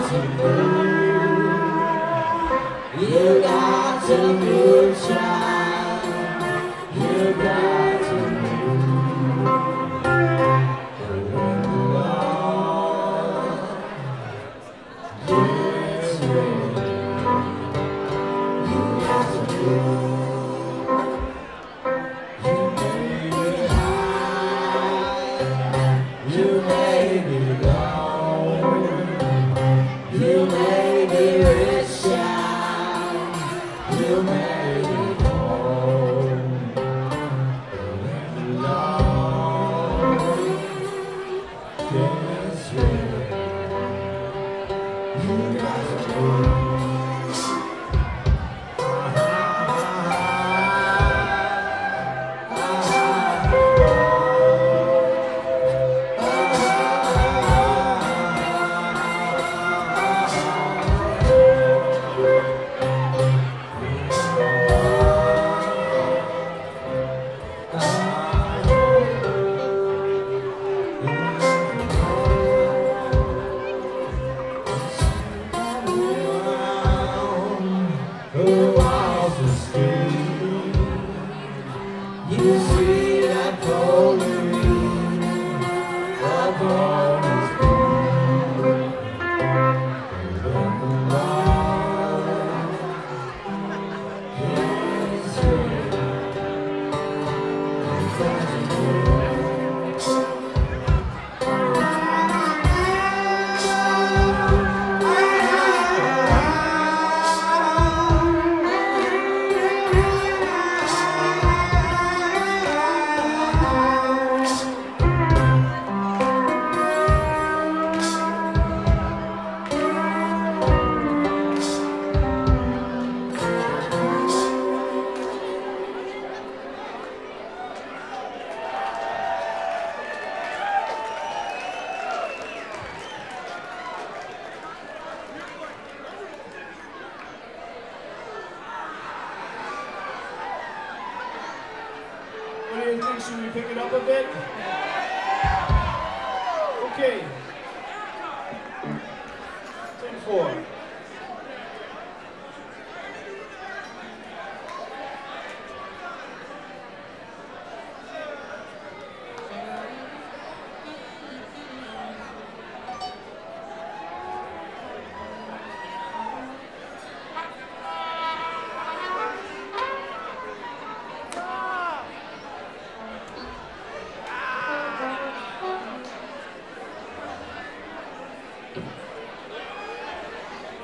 to move. You got to move, child. You got to move. But when the Lord gets ready, you got to move. You may be high, you may be low, you may be rich, child, you may be poor, but when the Lord gets ready, you got to move. You see that golden ring, the throne is blue. When the Lord is ready, you got to move. What do you think? Should we pick it up a bit? Okay. 10-4.